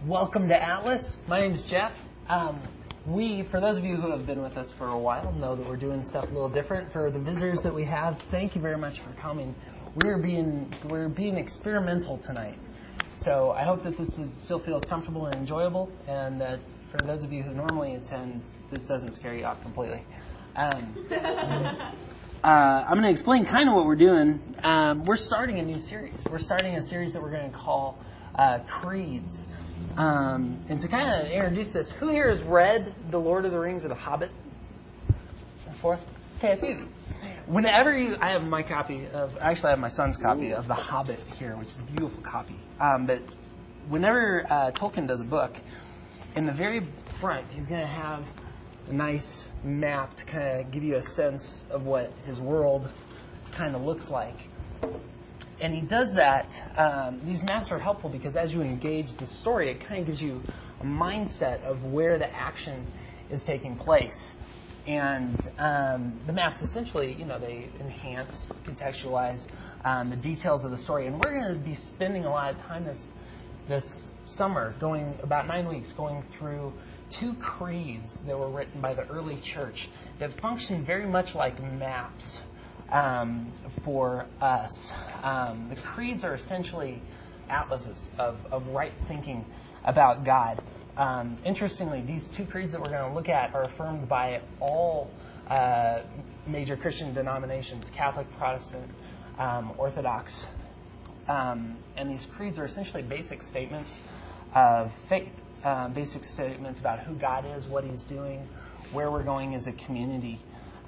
Welcome to Atlas. My name is Jeff. For those of you who have been with us for a while, know that we're doing stuff a little different. For the visitors that we have, thank you very much for coming. We're being experimental tonight. So I hope that this still feels comfortable and enjoyable, and that for those of you who normally attend, this doesn't scare you off completely. I'm going to explain kind of what we're doing. We're starting a new series. We're starting a series that we're going to call Creeds. And to kind of introduce this, who here has read The Lord of the Rings or The Hobbit? Fourth? Okay, a few. I have my copy I have my son's copy of The Hobbit here, which is a beautiful copy. But whenever Tolkien does a book, in the very front, he's going to have a nice map to kind of give you a sense of what his world kind of looks like. And he does that. These maps are helpful because as you engage the story, it kind of gives you a mindset of where the action is taking place. And the maps essentially, they enhance, contextualize the details of the story. And we're going to be spending a lot of time this summer, going about 9 weeks, going through 2 creeds that were written by the early church that function very much like maps for us. The creeds are essentially atlases of right thinking about God. Interestingly, these 2 creeds that we're going to look at are affirmed by all major Christian denominations, Catholic, Protestant, Orthodox. And these creeds are essentially basic statements of faith, basic statements about who God is, what He's doing, where we're going as a community.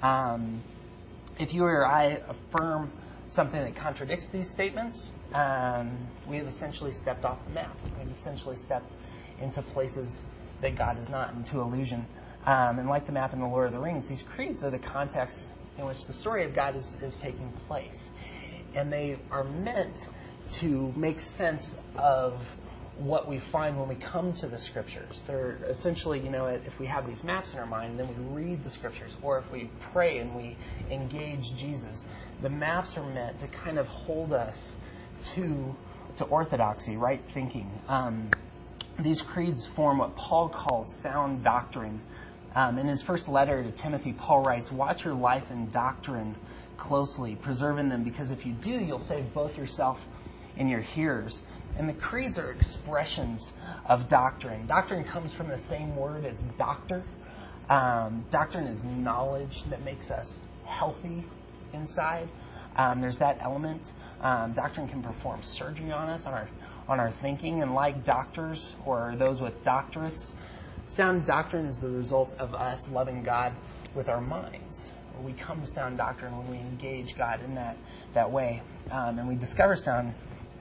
If you or I affirm something that contradicts these statements, we have essentially stepped off the map. We've essentially stepped into places that God is not, into illusion. And like the map in The Lord of the Rings, these creeds are the context in which the story of God is taking place. And they are meant to make sense of what we find when we come to the Scriptures. They're essentially, if we have these maps in our mind, then we read the Scriptures, or if we pray and we engage Jesus, the maps are meant to kind of hold us to orthodoxy, right thinking. These creeds form what Paul calls sound doctrine. In his first letter to Timothy, Paul writes, "Watch your life and doctrine closely, preserving them, because if you do, you'll save both yourself and your hearers." And the creeds are expressions of doctrine. Doctrine comes from the same word as doctor. Doctrine is knowledge that makes us healthy inside. There's that element. Doctrine can perform surgery on us, on our thinking. And like doctors or those with doctorates, sound doctrine is the result of us loving God with our minds. We come to sound doctrine when we engage God in that way. And we discover sound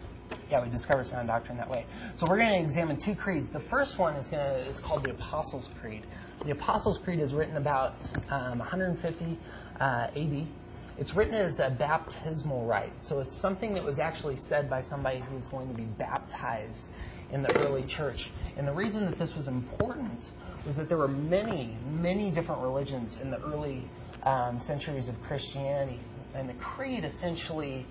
doctrine that way. So we're going to examine 2 creeds. The first one is called the Apostles' Creed. The Apostles' Creed is written about 150 AD. It's written as a baptismal rite. So it's something that was actually said by somebody who was going to be baptized in the early church. And the reason that this was important was that there were many, many different religions in the early centuries of Christianity. And the creed essentially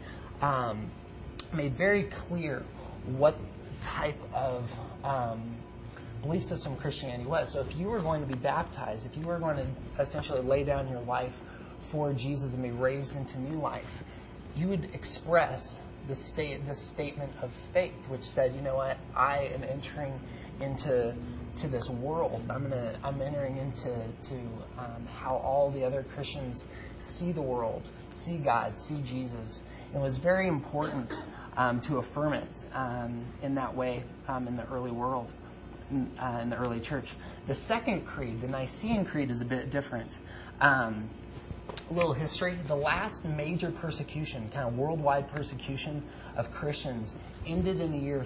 made very clear what type of belief system Christianity was. So if you were going to be baptized, if you were going to essentially lay down your life for Jesus and be raised into new life, you would express this statement of faith, which said, you know what, I am entering into this world. I'm entering into how all the other Christians see the world, see God, see Jesus. It was very important to affirm it in that way in the early world, in the early church. The second creed, the Nicene Creed, is a bit different. A little history. The last major persecution, kind of worldwide persecution of Christians, ended in the year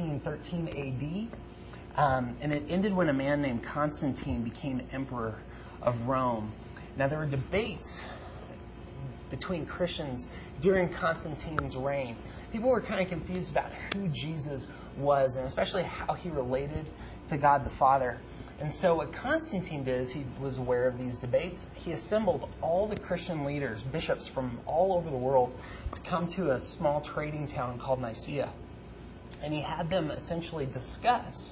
1313 AD. And it ended when a man named Constantine became emperor of Rome. Now, there were debates between Christians during Constantine's reign. People were kind of confused about who Jesus was, and especially how he related to God the Father. And so what Constantine did is he was aware of these debates. He assembled all the Christian leaders, bishops from all over the world, to come to a small trading town called Nicaea. And he had them essentially discuss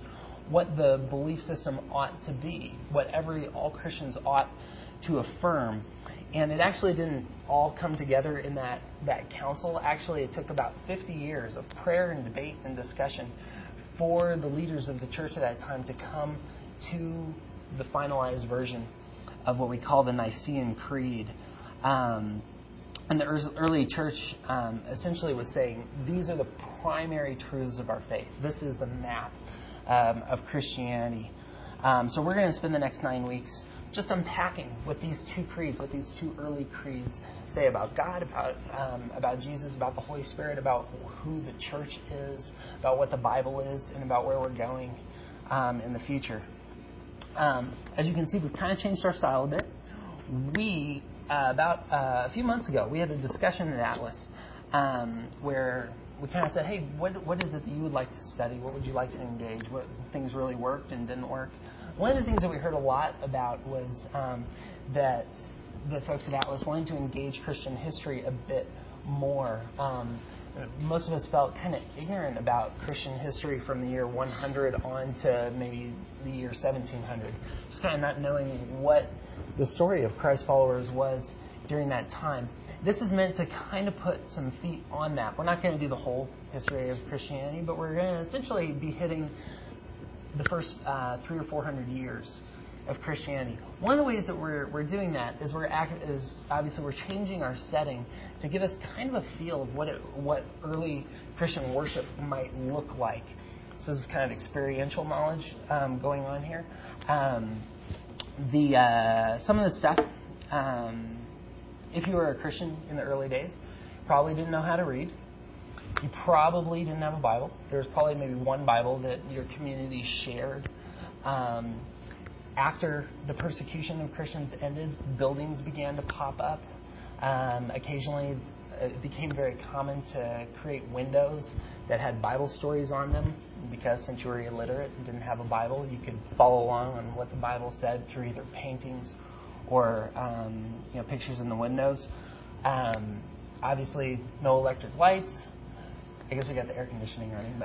what the belief system ought to be, what all Christians ought to affirm. And it actually didn't all come together in that council. Actually, it took about 50 years of prayer and debate and discussion for the leaders of the church at that time to come to the finalized version of what we call the Nicene Creed. And the early church essentially was saying, these are the primary truths of our faith. This is the map of Christianity. So we're going to spend the next 9 weeks just unpacking what these two creeds, what these two early creeds say about God, about Jesus, about the Holy Spirit, about who the church is, about what the Bible is, and about where we're going in the future. As you can see, we've kind of changed our style a bit. We, about a few months ago, we had a discussion at Atlas where we kind of said, hey, what is it that you would like to study? What would you like to engage? What things really worked and didn't work? One of the things that we heard a lot about was that the folks at Atlas wanted to engage Christian history a bit more. Most of us felt kind of ignorant about Christian history from the year 100 on to maybe the year 1700. Just kind of not knowing what the story of Christ followers was during that time. This is meant to kind of put some feet on that. We're not going to do the whole history of Christianity, but we're going to essentially be hitting the first 300 or 400 years of Christianity. One of the ways that we're doing that is obviously we're changing our setting to give us kind of a feel of what early Christian worship might look like. So this is kind of experiential knowledge going on here. Some of the stuff, if you were a Christian in the early days, probably didn't know how to read. You probably didn't have a Bible. There was probably maybe one Bible that your community shared. After the persecution of Christians ended, buildings began to pop up. Occasionally, it became very common to create windows that had Bible stories on them because since you were illiterate and didn't have a Bible, you could follow along on what the Bible said through either paintings or pictures in the windows. Obviously, no electric lights. I guess we got the air conditioning running,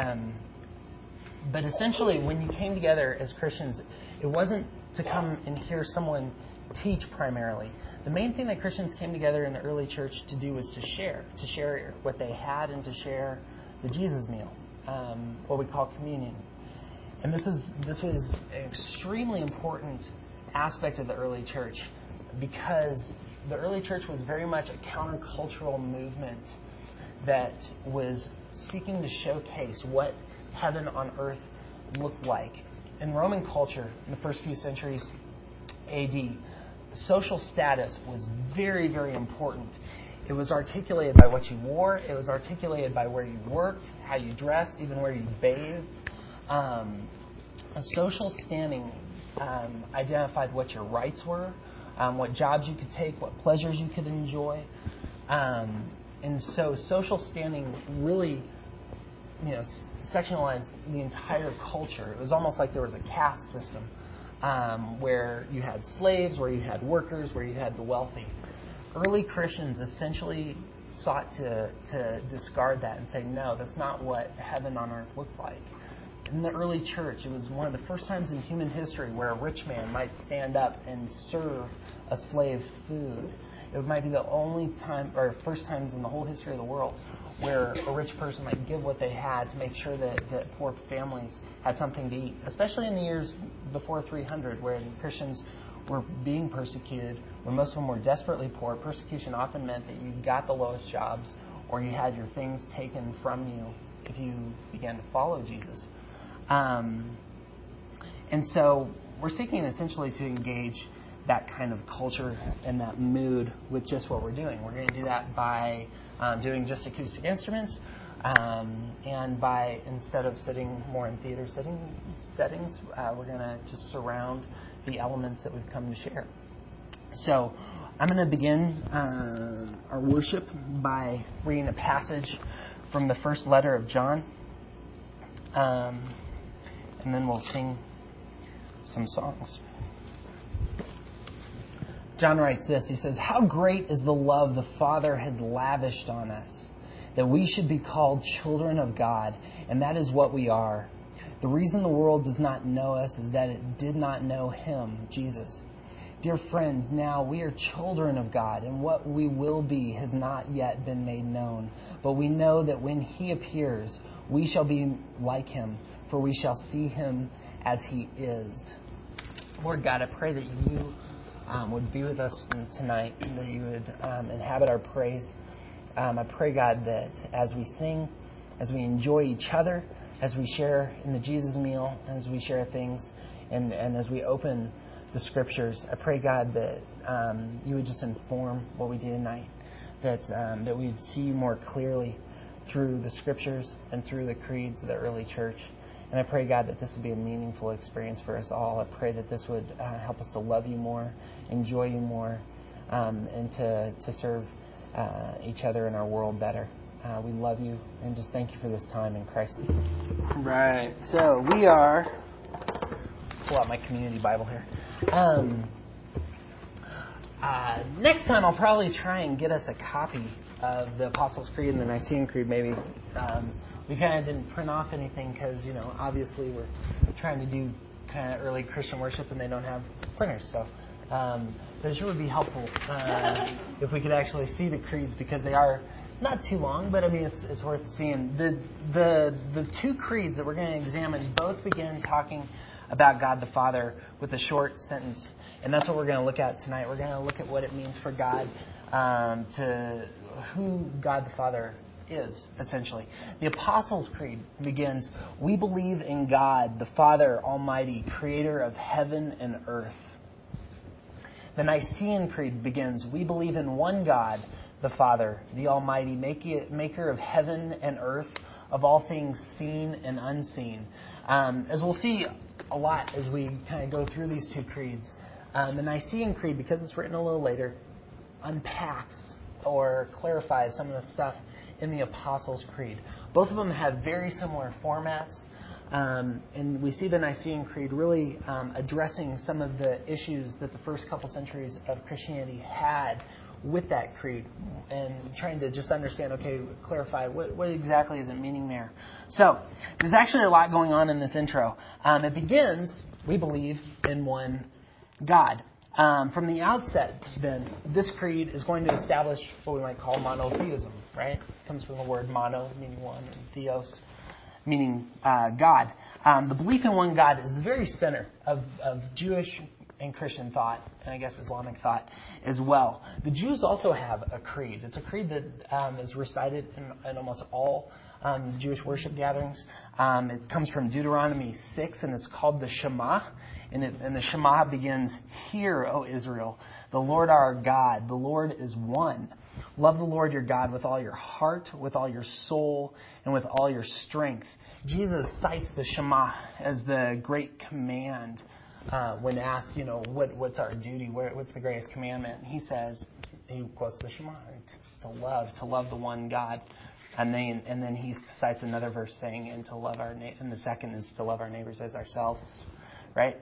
but essentially, when you came together as Christians, it wasn't to come and hear someone teach primarily. The main thing that Christians came together in the early church to do was to share what they had and to share the Jesus meal, what we call communion. And this was an extremely important aspect of the early church because the early church was very much a countercultural movement that was seeking to showcase what heaven on earth looked like. In Roman culture, in the first few centuries AD, social status was very, very important. It was articulated by what you wore. It was articulated by where you worked, how you dressed, even where you bathed. A social standing identified what your rights were, what jobs you could take, what pleasures you could enjoy. And so social standing really, sectionalized the entire culture. It was almost like there was a caste system where you had slaves, where you had workers, where you had the wealthy. Early Christians essentially sought to discard that and say, no, that's not what heaven on earth looks like. In the early church, it was one of the first times in human history where a rich man might stand up and serve a slave food. It might be the only time, or first times in the whole history of the world, where a rich person might give what they had to make sure that poor families had something to eat, especially in the years before 300, where Christians were being persecuted, when most of them were desperately poor. Persecution often meant that you got the lowest jobs or you had your things taken from you if you began to follow Jesus. And so we're seeking essentially to engage that kind of culture and that mood with just what we're doing. We're going to do that by doing just acoustic instruments and by, instead of sitting more in theater settings, we're going to just surround the elements that we've come to share. So I'm going to begin our worship by reading a passage from the first letter of John, and then we'll sing some songs. John writes this. He says, "How great is the love the Father has lavished on us, that we should be called children of God, and that is what we are. The reason the world does not know us is that it did not know him, Jesus. Dear friends, now we are children of God, and what we will be has not yet been made known. But we know that when he appears, we shall be like him, for we shall see him as he is. Lord God, I pray that you would be with us tonight, that you would inhabit our praise. I pray, God, that as we sing, as we enjoy each other, as we share in the Jesus meal, as we share things, and as we open the scriptures, I pray, God, that you would just inform what we do tonight, that we would see you more clearly through the scriptures and through the creeds of the early church. And I pray, God, that this would be a meaningful experience for us all. I pray that this would help us to love you more, enjoy you more, and to serve each other in our world better. We love you, and just thank you for this time in Christ. Right. So we are... Pull out my community Bible here. Next time I'll probably try and get us a copy of the Apostles' Creed and the Nicene Creed, maybe. We kind of didn't print off anything because, obviously we're trying to do kind of early Christian worship and they don't have printers. So, but it sure would be helpful if we could actually see the creeds, because they are not too long, but I mean it's worth seeing. The two creeds that we're going to examine both begin talking about God the Father with a short sentence, and that's what we're going to look at tonight. We're going to look at what it means for God, to who God the Father is, essentially. The Apostles' Creed begins, "We believe in God, the Father Almighty, creator of heaven and earth." The Nicene Creed begins, "We believe in one God, the Father, the Almighty, maker of heaven and earth, of all things seen and unseen." As we'll see a lot as we kind of go through these two creeds, the Nicene Creed, because it's written a little later, unpacks or clarifies some of the stuff in the Apostles' Creed. Both of them have very similar formats, and we see the Nicene Creed really addressing some of the issues that the first couple centuries of Christianity had with that creed, and trying to just understand, clarify what exactly is it meaning there. So there's actually a lot going on in this intro. It begins, "We believe in one God." From the outset, then, this creed is going to establish what we might call monotheism, right? It comes from the word mono, meaning one, and theos, meaning God. The belief in one God is the very center of Jewish and Christian thought, and I guess Islamic thought as well. The Jews also have a creed. It's a creed that is recited in almost all Jewish worship gatherings. It comes from Deuteronomy 6, and it's called the Shema. And the Shema begins, "Hear, O Israel, the Lord our God, the Lord is one. Love the Lord your God with all your heart, with all your soul, and with all your strength." Jesus cites the Shema as the great command when asked, what's our duty? What's the greatest commandment? He quotes the Shema, to love the one God. And then he cites another verse saying, and the second is to love our neighbors as ourselves, right?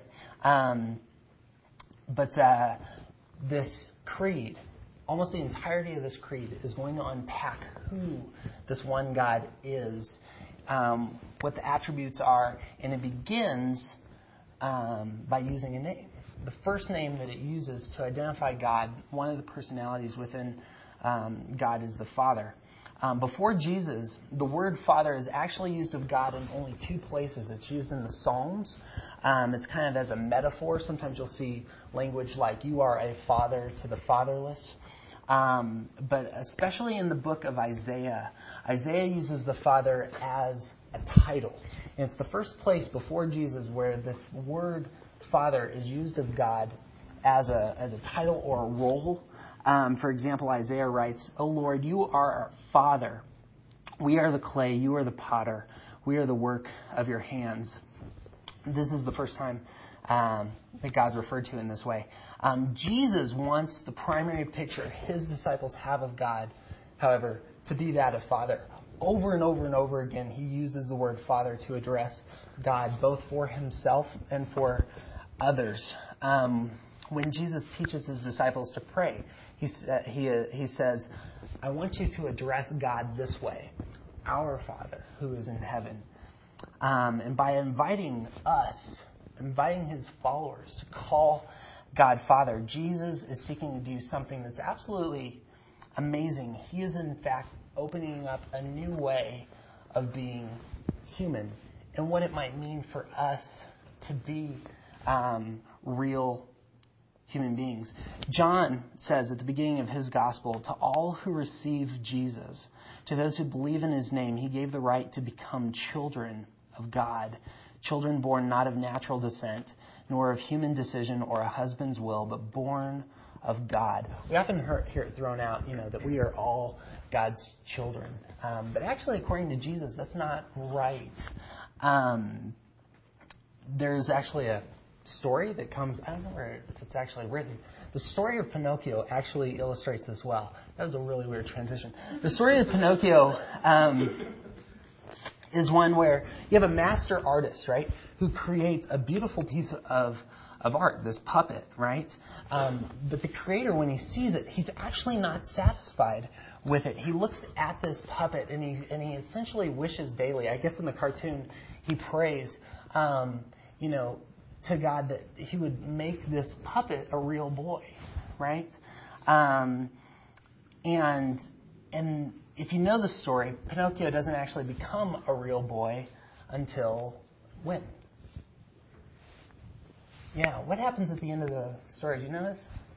But this creed, almost the entirety of this creed, is going to unpack who this one God is, what the attributes are, and it begins by using a name. The first name that it uses to identify God, one of the personalities within God, is the Father. Before Jesus, the word Father is actually used of God in only two places. It's used in the Psalms. It's kind of as a metaphor. Sometimes you'll see language like, "You are a father to the fatherless." But especially in the book of Isaiah, Isaiah uses the Father as a title. And it's the first place before Jesus where the word Father is used of God as a title or a role. For example, Isaiah writes, "O Lord, you are our Father. We are the clay, you are the potter. We are the work of your hands." This is the first time that God's referred to in this way. Jesus wants the primary picture his disciples have of God, however, to be that of Father. Over and over and over again, he uses the word Father to address God, both for himself and for others. When Jesus teaches his disciples to pray, he says, "I want you to address God this way, our Father who is in heaven." And by inviting his followers to call God Father, Jesus is seeking to do something that's absolutely amazing. He is, in fact, opening up a new way of being human and what it might mean for us to be real human beings. John says at the beginning of his gospel, to all who receive Jesus, to those who believe in his name, he gave the right to become children of God, children born not of natural descent, nor of human decision or a husband's will, but born of God. We often hear it thrown out, that we are all God's children. But actually, according to Jesus, that's not right. There's actually a story that comes, I don't know if it's actually written. The story of Pinocchio actually illustrates this well. That was a really weird transition. The story of Pinocchio is one where you have a master artist, right, who creates a beautiful piece of art, this puppet, right? But the creator, when he sees it, he's actually not satisfied with it. He looks at this puppet and he essentially wishes daily. I guess in the cartoon, he prays, to God that he would make this puppet a real boy, right? And if you know the story, Pinocchio doesn't actually become a real boy until when? Yeah, what happens at the end of the story? Do you know this?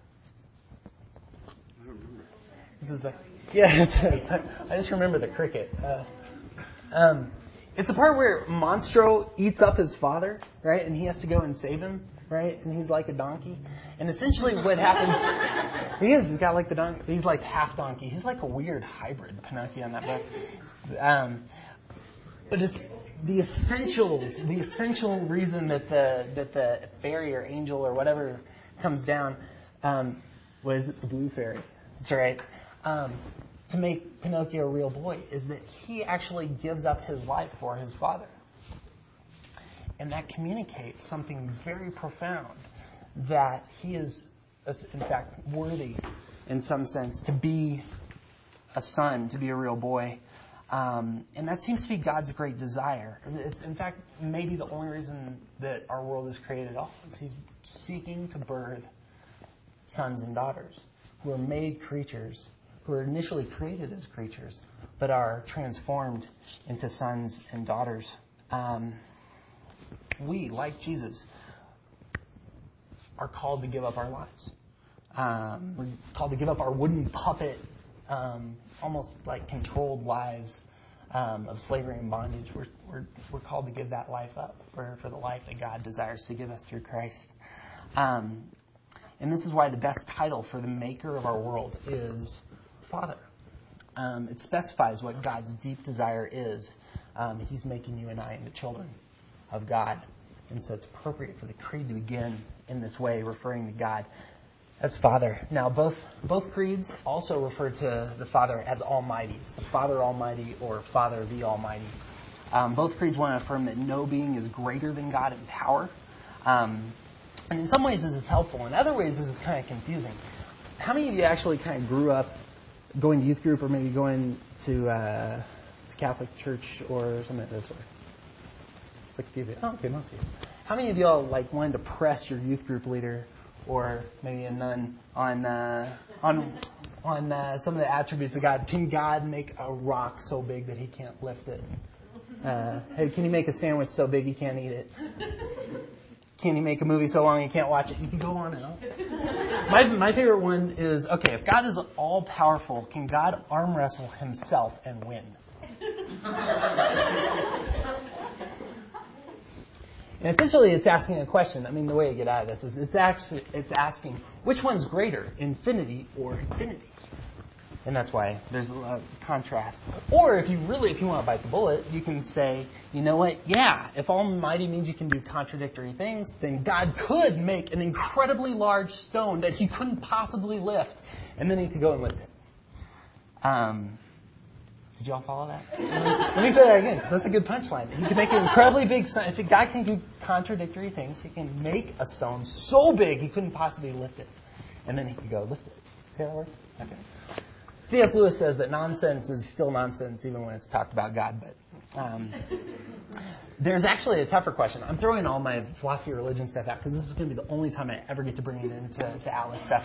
I don't remember. This is I just remember the cricket. It's the part where Monstro eats up his father, right? And he has to go and save him, right? And he's like a donkey. And essentially what happens, he's got like the donkey, he's like half donkey. He's like a weird hybrid Pinocchio in that book. But it's the essential reason that the fairy or angel or whatever comes down, was it the blue fairy? That's right. To make Pinocchio a real boy is that he actually gives up his life for his father. And that communicates something very profound, that he is, in fact, worthy in some sense to be a son, to be a real boy. And that seems to be God's great desire. It's, in fact, maybe the only reason that our world is created at all is he's seeking to birth sons and daughters who are made creatures, who are initially created as creatures, but are transformed into sons and daughters. We, like Jesus, are called to give up our lives. We're called to give up our wooden puppet, almost like controlled lives of slavery and bondage. We're called to give that life up for the life that God desires to give us through Christ. And this is why the best title for the maker of our world is Father. It specifies what God's deep desire is. He's making you and I into children of God. And so it's appropriate for the creed to begin in this way, referring to God as Father. Now, both creeds also refer to the Father as Almighty. It's the Father Almighty or Father the Almighty. Both creeds want to affirm that no being is greater than God in power. And in some ways this is helpful. In other ways this is kind of confusing. How many of you actually kind of grew up going to youth group or maybe going to Catholic church or something of this sort? It's like a few of you. Oh, okay, most of you. How many of y'all wanted to press your youth group leader or maybe a nun on some of the attributes of God? Can God make a rock so big that he can't lift it? Hey, can he make a sandwich so big he can't eat it? Can he make a movie so long you can't watch it? You can go on and on. My favorite one is, okay, if God is all powerful, can God arm wrestle himself and win? And essentially it's asking a question. I mean, the way to get out of this is it's asking, which one's greater, infinity or infinity? And that's why there's a contrast. Or if you want to bite the bullet, you can say, you know what? Yeah, if Almighty means you can do contradictory things, then God could make an incredibly large stone that he couldn't possibly lift, and then he could go and lift it. Did y'all follow that? Let me say that again. That's a good punchline. He can make an incredibly big stone. If God can do contradictory things, he can make a stone so big he couldn't possibly lift it, and then he could go lift it. See how that works? Okay. C.S. Lewis says that nonsense is still nonsense even when it's talked about God, but There's actually a tougher question. I'm throwing all my philosophy of religion stuff out because this is going to be the only time I ever get to bring it into Alice stuff.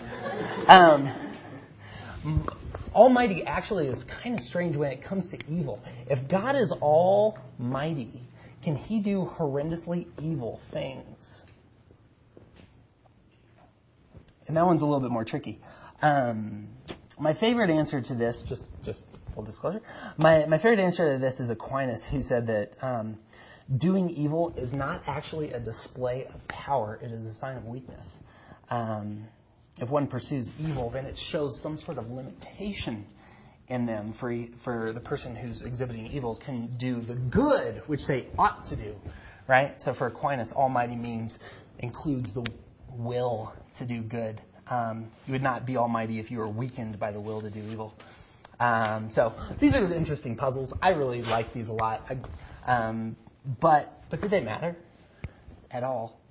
Almighty actually is kind of strange when it comes to evil. If God is almighty, can he do horrendously evil things? And that one's a little bit more tricky. My favorite answer to this, just full disclosure, my favorite answer to this is Aquinas, who said that doing evil is not actually a display of power, it is a sign of weakness. If one pursues evil, then it shows some sort of limitation in them for the person who's exhibiting evil can do the good which they ought to do, right? So for Aquinas, almighty includes the will to do good. You would not be almighty if you were weakened by the will to do evil. So these are interesting puzzles. I really like these a lot. But do they matter at all?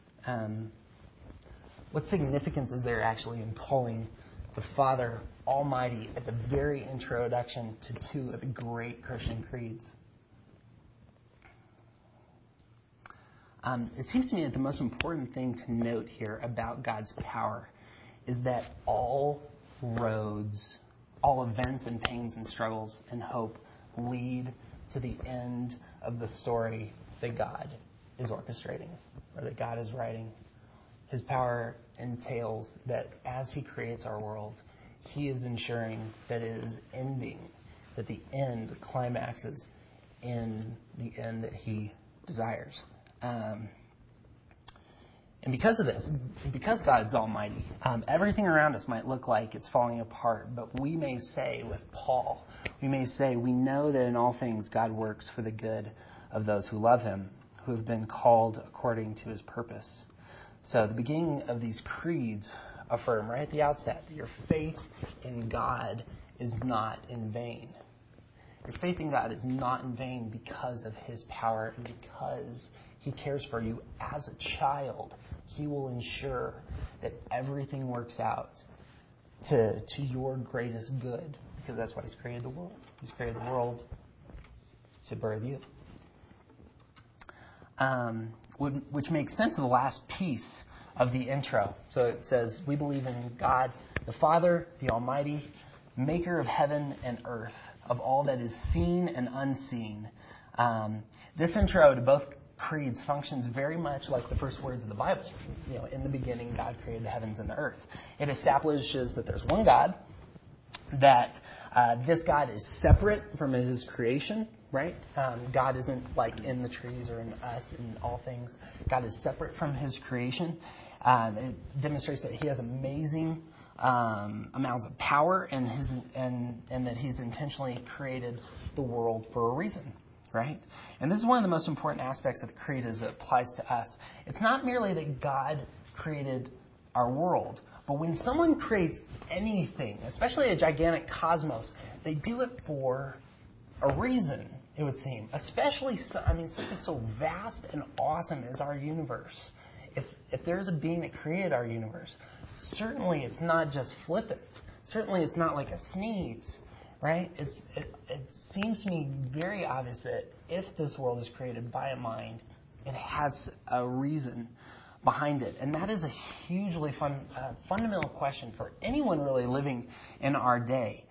What significance is there actually in calling the Father Almighty at the very introduction to two of the great Christian creeds? It seems to me that the most important thing to note here about God's power is that all roads, all events and pains and struggles and hope lead to the end of the story that God is orchestrating or that God is writing. His power entails that as he creates our world, he is ensuring that it is ending, that the end climaxes in the end that he desires. And because of this, because God's almighty, everything around us might look like it's falling apart, but we may say with Paul, we know that in all things God works for the good of those who love him, who have been called according to his purpose. So the beginning of these creeds affirm right at the outset that your faith in God is not in vain. Your faith in God is not in vain because of his power and because he cares for you as a child. He will ensure that everything works out to your greatest good because that's why he's created the world. He's created the world to birth you. Which makes sense of the last piece of the intro. So it says, we believe in God, the Father, the Almighty, maker of heaven and earth, of all that is seen and unseen. This intro to both creeds functions very much like the first words of the Bible. In the beginning, God created the heavens and the earth. It establishes that there's one God, that this God is separate from his creation, right? God isn't like in the trees or in us in all things. God is separate from his creation. It demonstrates that he has amazing amounts of power and that he's intentionally created the world for a reason, right? And this is one of the most important aspects of the creed as it applies to us. It's not merely that God created our world, but when someone creates anything, especially a gigantic cosmos, they do it for a reason, it would seem. Especially, something so vast and awesome as our universe. If there's a being that created our universe, certainly it's not just flippant. Certainly it's not like a sneeze, right? It seems to me very obvious that if this world is created by a mind, it has a reason behind it. And that is a hugely fundamental question for anyone really living in our day.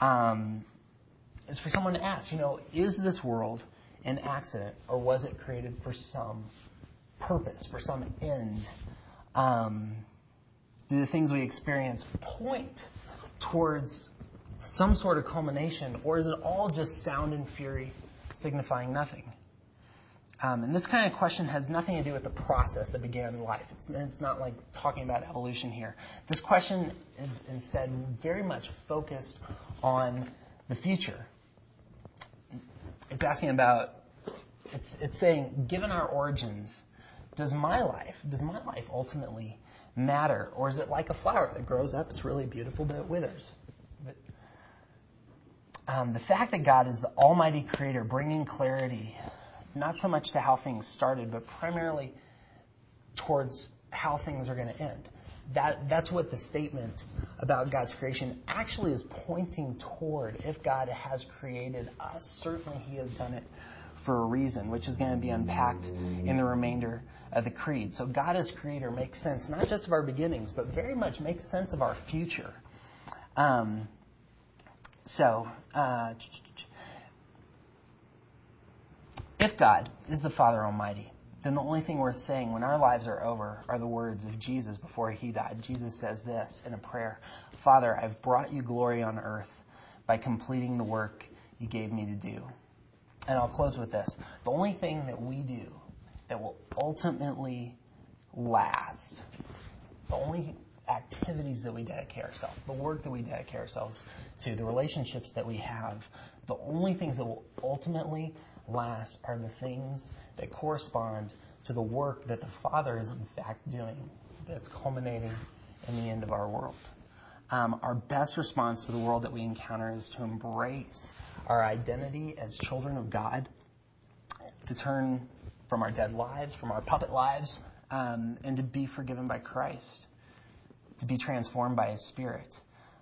Is for someone to ask, is this world an accident or was it created for some purpose, for some end? Do the things we experience point towards some sort of culmination, or is it all just sound and fury signifying nothing? And this kind of question has nothing to do with the process that began life. It's not like talking about evolution here. This question is instead very much focused on the future. It's asking about, it's saying, given our origins, does my life ultimately matter? Or is it like a flower that grows up, it's really beautiful, but it withers? The fact that God is the almighty creator bringing clarity, not so much to how things started, but primarily towards how things are going to end. That's what the statement about God's creation actually is pointing toward. If God has created us, certainly he has done it for a reason, which is going to be unpacked in the remainder of the creed. So God as creator makes sense, not just of our beginnings, but very much makes sense of our future. If God is the Father Almighty, then the only thing worth saying when our lives are over are the words of Jesus before he died. Jesus says this in a prayer: Father, I've brought you glory on earth by completing the work you gave me to do. And I'll close with this. The only thing that we do that will ultimately last, the only activities that we dedicate ourselves, the work that we dedicate ourselves to, the relationships that we have, the only things that will ultimately last are the things that correspond to the work that the Father is in fact doing, that's culminating in the end of our world. Our best response to the world that we encounter is to embrace our identity as children of God, to turn from our dead lives, from our puppet lives, and to be forgiven by Christ, to be transformed by His Spirit.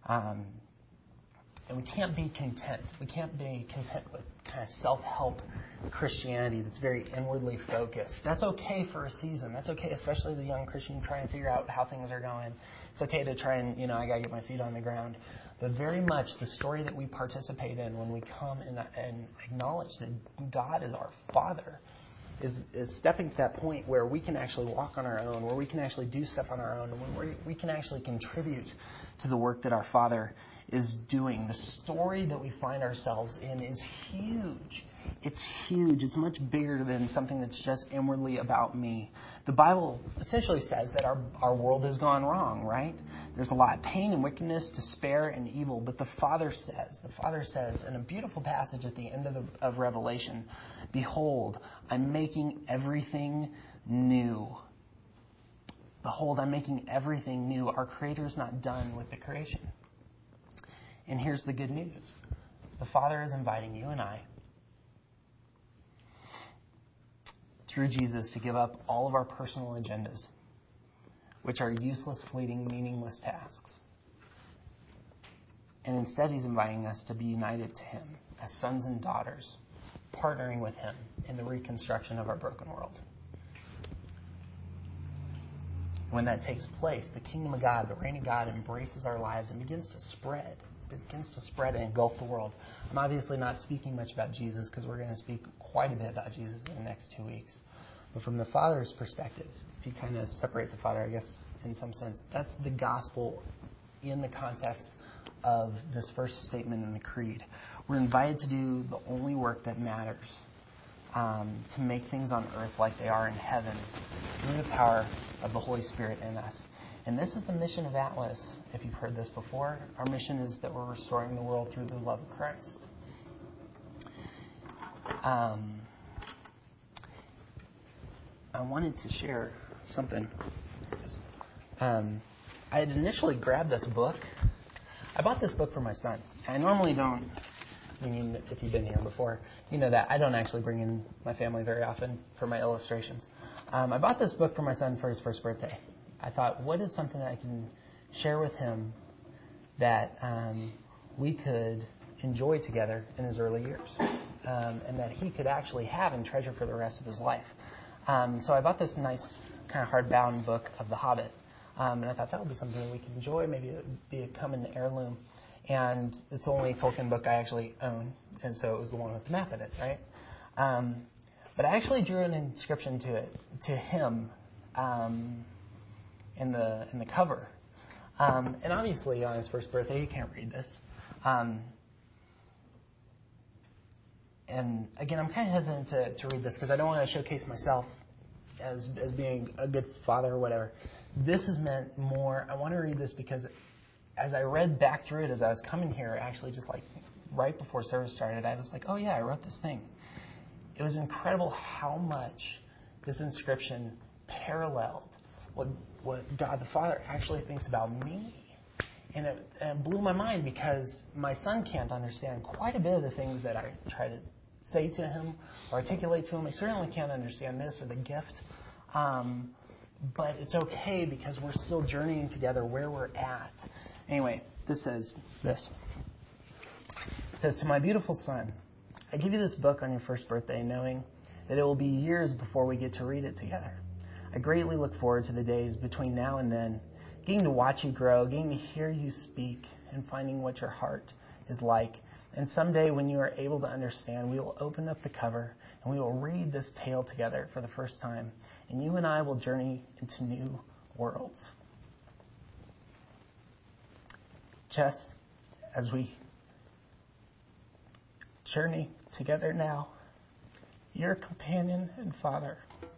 And we can't be content. We can't be content with kind of self-help Christianity that's very inwardly focused. That's okay for a season. That's okay, especially as a young Christian trying to figure out how things are going. It's okay to try and, I got to get my feet on the ground. But very much the story that we participate in when we come and acknowledge that God is our Father is stepping to that point where we can actually walk on our own, where we can actually do stuff on our own, and where we can actually contribute to the work that our Father is doing. The story that we find ourselves in is huge. It's huge. It's much bigger than something that's just inwardly about me. The Bible essentially says that our world has gone wrong, right? There's a lot of pain and wickedness, despair and evil. But the Father says in a beautiful passage at the end of Revelation, behold, I'm making everything new. Behold, I'm making everything new. Our Creator is not done with the creation. And here's the good news. The Father is inviting you and I, through Jesus, to give up all of our personal agendas, which are useless, fleeting, meaningless tasks. And instead, He's inviting us to be united to Him as sons and daughters, partnering with Him in the reconstruction of our broken world. When that takes place, the kingdom of God, the reign of God, embraces our lives and begins to spread and engulf the world. I'm obviously not speaking much about Jesus because we're going to speak quite a bit about Jesus in the next 2 weeks. But from the Father's perspective, if you kind of separate the Father, I guess, in some sense, that's the gospel in the context of this first statement in the Creed. We're invited to do the only work that matters, to make things on earth like they are in heaven through the power of the Holy Spirit in us. And this is the mission of Atlas, if you've heard this before. Our mission is that we're restoring the world through the love of Christ. I wanted to share something. I had initially grabbed this book. I bought this book for my son. I normally don't. If you've been here before, you know that I don't actually bring in my family very often for my illustrations. I bought this book for my son for his first birthday. I thought, what is something that I can share with him that we could enjoy together in his early years, and that he could actually have and treasure for the rest of his life. So I bought this nice kind of hardbound book of The Hobbit, and I thought that would be something that we could enjoy. Maybe it would be a common heirloom. And it's the only Tolkien book I actually own, and so it was the one with the map in it, right? But I actually drew an inscription to him in the cover. And obviously on his first birthday, he can't read this. And again, I'm kind of hesitant to read this because I don't want to showcase myself as being a good father or whatever. This is meant more, I want to read this because as I read back through it as I was coming here, actually just like right before service started, I was like, oh yeah, I wrote this thing. It was incredible how much this inscription paralleled what God the Father actually thinks about me. And it blew my mind because my son can't understand quite a bit of the things that I try to say to him or articulate to him. He certainly can't understand this or the gift. But it's okay because we're still journeying together where we're at. Anyway, this says this. It says, to my beautiful son, I give you this book on your first birthday knowing that it will be years before we get to read it together. I greatly look forward to the days between now and then, getting to watch you grow, getting to hear you speak, and finding what your heart is like. And someday when you are able to understand, we will open up the cover and we will read this tale together for the first time. And you and I will journey into new worlds. Just as we journey together now, your companion and father.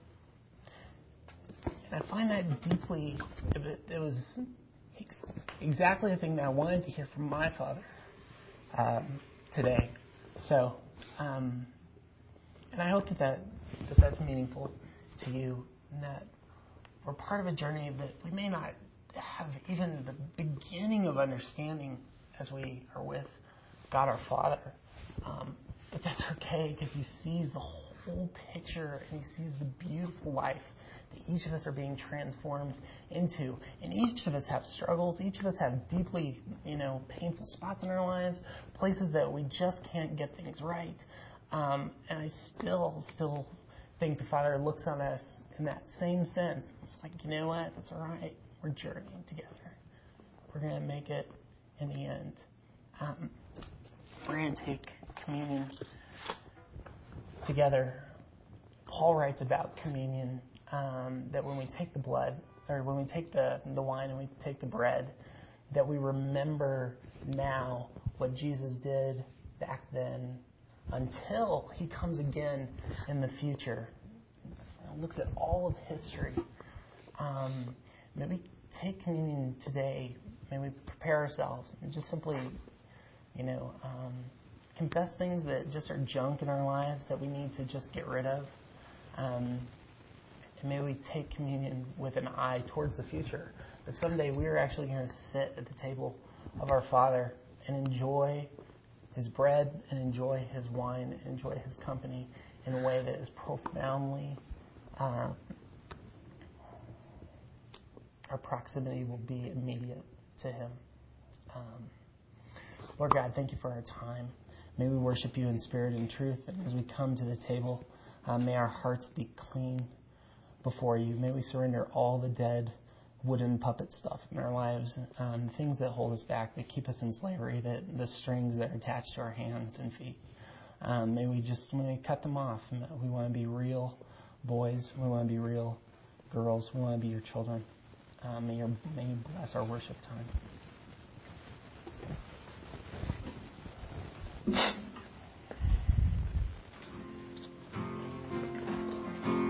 And I find that deeply, it was exactly the thing that I wanted to hear from my father today. So, and I hope that's meaningful to you, and that we're part of a journey that we may not have even the beginning of understanding as we are with God our Father. But that's okay, because he sees the whole picture and he sees the beautiful life that each of us are being transformed into. And each of us have struggles. Each of us have deeply, painful spots in our lives, places that we just can't get things right. And I still think the Father looks on us in that same sense. It's like, you know what? That's all right. We're journeying together. We're going to make it in the end. We're going to take communion together. Paul writes about communion, that when we take the blood, or when we take the wine and we take the bread, that we remember now what Jesus did back then until he comes again in the future. Looks at all of history. May we take communion today. May we prepare ourselves and just simply, confess things that just are junk in our lives that we need to just get rid of. And may we take communion with an eye towards the future. That someday we are actually going to sit at the table of our Father and enjoy his bread and enjoy his wine and enjoy his company in a way that is profoundly, our proximity will be immediate to him. Lord God, thank you for our time. May we worship you in spirit and truth. And as we come to the table, may our hearts be clean before you. May we surrender all the dead wooden puppet stuff in our lives, things that hold us back, that keep us in slavery, that the strings that are attached to our hands and feet. May we cut them off. We want to be real boys. We want to be real girls. We want to be your children. May you bless our worship time.